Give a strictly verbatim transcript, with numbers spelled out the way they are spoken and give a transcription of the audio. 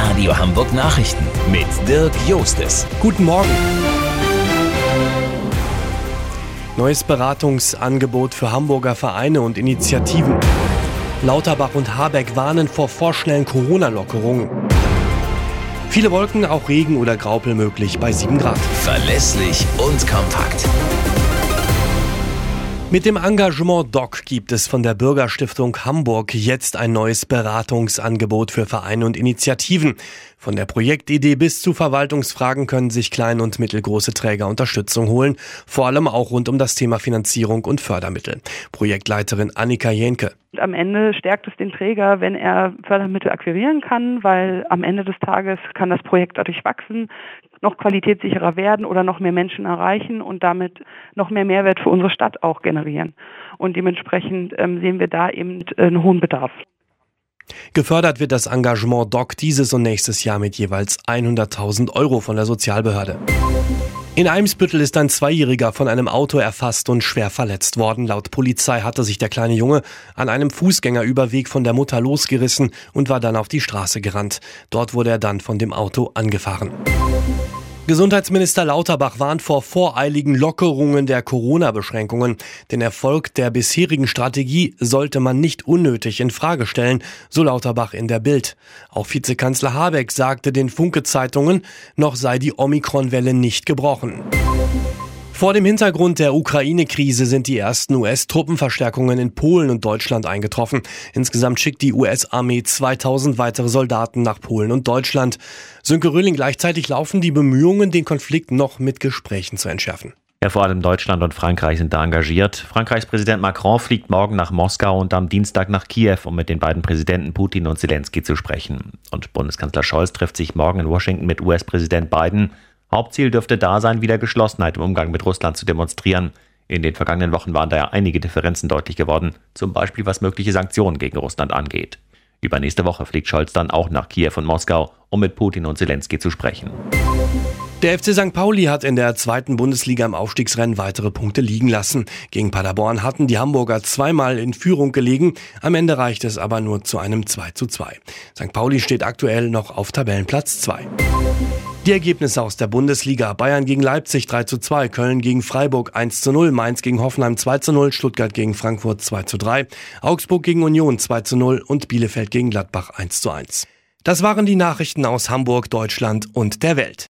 Radio Hamburg Nachrichten mit Dirk Jostes. Guten Morgen. Neues Beratungsangebot für Hamburger Vereine und Initiativen. Lauterbach und Habeck warnen vor vorschnellen Corona-Lockerungen. Viele Wolken, auch Regen oder Graupel möglich bei sieben Grad. Verlässlich und kompakt. Mit dem Engagement Doc gibt es von der Bürgerstiftung Hamburg jetzt ein neues Beratungsangebot für Vereine und Initiativen. Von der Projektidee bis zu Verwaltungsfragen können sich kleine und mittelgroße Träger Unterstützung holen, vor allem auch rund um das Thema Finanzierung und Fördermittel. Projektleiterin Annika Jenke. Am Ende stärkt es den Träger, wenn er Fördermittel akquirieren kann, weil am Ende des Tages kann das Projekt dadurch wachsen, noch qualitätssicherer werden oder noch mehr Menschen erreichen und damit noch mehr Mehrwert für unsere Stadt auch generieren. Und dementsprechend ähm, sehen wir da eben einen hohen Bedarf. Gefördert wird das Engagement Doc dieses und nächstes Jahr mit jeweils hunderttausend Euro von der Sozialbehörde. In Eimsbüttel ist ein Zweijähriger von einem Auto erfasst und schwer verletzt worden. Laut Polizei hatte sich der kleine Junge an einem Fußgängerüberweg von der Mutter losgerissen und war dann auf die Straße gerannt. Dort wurde er dann von dem Auto angefahren. Gesundheitsminister Lauterbach warnt vor voreiligen Lockerungen der Corona-Beschränkungen. Den Erfolg der bisherigen Strategie sollte man nicht unnötig in Frage stellen, so Lauterbach in der Bild. Auch Vizekanzler Habeck sagte den Funke-Zeitungen, noch sei die Omikron-Welle nicht gebrochen. Vor dem Hintergrund der Ukraine-Krise sind die ersten U S-Truppenverstärkungen in Polen und Deutschland eingetroffen. Insgesamt schickt die U S-Armee zweitausend weitere Soldaten nach Polen und Deutschland. Sönke Röhling, gleichzeitig laufen die Bemühungen, den Konflikt noch mit Gesprächen zu entschärfen. Ja, vor allem Deutschland und Frankreich sind da engagiert. Frankreichs Präsident Macron fliegt morgen nach Moskau und am Dienstag nach Kiew, um mit den beiden Präsidenten Putin und Zelensky zu sprechen. Und Bundeskanzler Scholz trifft sich morgen in Washington mit U S-Präsident Biden. Hauptziel dürfte da sein, wieder Geschlossenheit im Umgang mit Russland zu demonstrieren. In den vergangenen Wochen waren daher einige Differenzen deutlich geworden, zum Beispiel was mögliche Sanktionen gegen Russland angeht. Übernächste Woche fliegt Scholz dann auch nach Kiew und Moskau, um mit Putin und Zelensky zu sprechen. Der F C Sankt Pauli hat in der zweiten Bundesliga im Aufstiegsrennen weitere Punkte liegen lassen. Gegen Paderborn hatten die Hamburger zweimal in Führung gelegen. Am Ende reicht es aber nur zu einem zwei zu zwei. Sankt Pauli steht aktuell noch auf Tabellenplatz zwei. Die Ergebnisse aus der Bundesliga: Bayern gegen Leipzig drei zu zwei, Köln gegen Freiburg eins zu null, Mainz gegen Hoffenheim zwei zu null, Stuttgart gegen Frankfurt zwei zu drei, Augsburg gegen Union zwei zu null und Bielefeld gegen Gladbach eins zu eins. Das waren die Nachrichten aus Hamburg, Deutschland und der Welt.